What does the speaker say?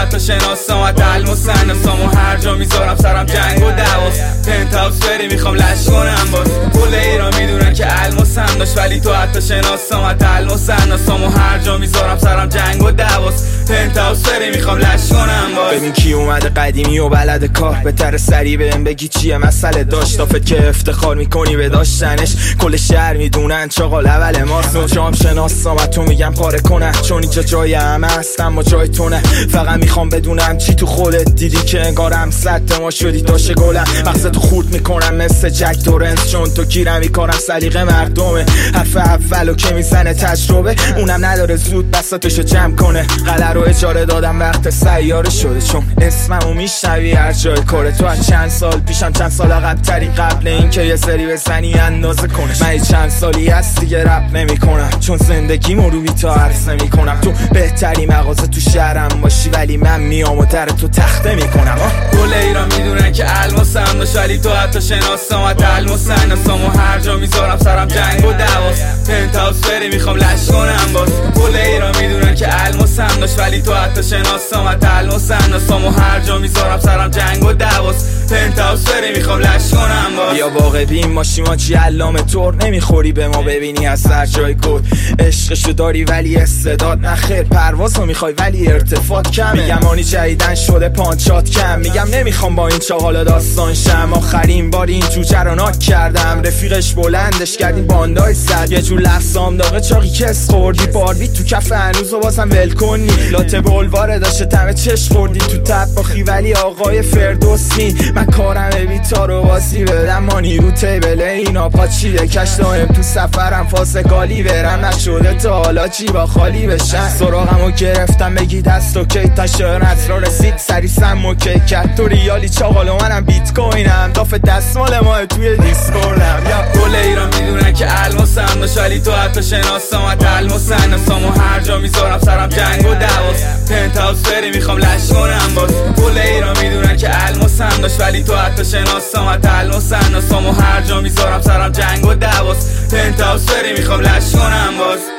حتی شناسام و علم و سناسام و هر جا میذارم سرم جنگ و دعواس. پنتاوس بری میخوام لش کنم باز. کل ایران میدونن که علم و سن داشت ولی تو حتی شناسام و علم و سناسام و هر جا میذارم سرم جنگ و دعواس. پنتاوس بری میخوام لش کنم باز. ببین کی اومده قدیمی و بلد کار، بهتر سری بهم بگی چیه مسئله داشت. آفت که افتخار میکنی به داشتنش، کل شهر میدونن چاقال اول ماست. جام شناسام و تو میگم پاره کنه، چون اینجا جای همه هست اما جای تو نه. فقط میخوام بدونم چی تو خودت دیدی که انگارم صد ما شدی داشه گلم. مغزتو خورد میکنم مثل جک تورنس، چون تو گیرم میکنم سلیقه مردمه. حرف اولو که میزنه تجربه، اونم نداره زود بساتشو جمع کنه. قلعه رو اجاره دادم وقت سیاره شده، چون اسممو میشنوی هر جای کاره. تو از چند سال پیشم چند سال عقب تری، قبل اینکه یه سری بزنی اندازه کنه. من چند سالی هست دیگه رپ نمیکنم، چون زندگیمو رو بیتا عرض نمیکنم. تو بهتری مغازه تو شهرم باشی ولی من میام و در تو تخته میکنم. کل ایران میدونن که علم و سن داشت ولی تو حتی شناسام و علم و سناسام و هر جا میذارم سرم جنگ و دعواس. پنتاوس بری میخوام لش کنم باز. کل ایران میدونن که علم و سن داشت ولی تو حتی شناسام و علم و سناسام و هر جا میذارم سرم جنگ و دعواس. پنتاوس بری میخوام لش کنم باز. یا واقع بین ماشی ما چی علامه طور، نمیخوری به ما ببینی از سر جای کد. عشقشو داری ولی استعداد نخیر، پروازو میخوای ولی ارتفاعات کمه. میگم آنی جدیدن شده پانچات کم، میگم نمیخوام با این چاقالا داستان شم. آخرین بار این جوجه رو ناک کردم، رفیقش بلندش کردیم باندای صد. یه جور لفظام داغه چاقی کس خوردی، باربی تو کف هنوزو بازم ول کنی. لاته بلواره داشته تمه چش خوردی تو تباخی ولی آقای فردوسی. من کارم بیتا رو بازی بدم مانی رو تیبل اینا پاچیده کش دایم تو سفرم فاسقالی برم. نشده تا حالا جیبا خالی بشن، سراغمو گرفتم بگی دست اوکی تا شهرت رو رسید سری سم اوکی کرد. تو ریالی چاقالو منم بیت کوینم، داف دستمال ما توی دیسکوردم. یا کل ایران میدونن که علم و سن داشت ولی تو حتی شناسام و علم و سناسام و هر جا میذارم سرم جنگ و دعواس. پنتاوس بری میخوام لش کنم باز. کل ایران میدونن که علم و سن داشت ولی تو حتی شناسام و علم و سناسام و هر جا میذارم سرم جنگ و دعواس. پنتاوس بری میخوام لش کنم باز.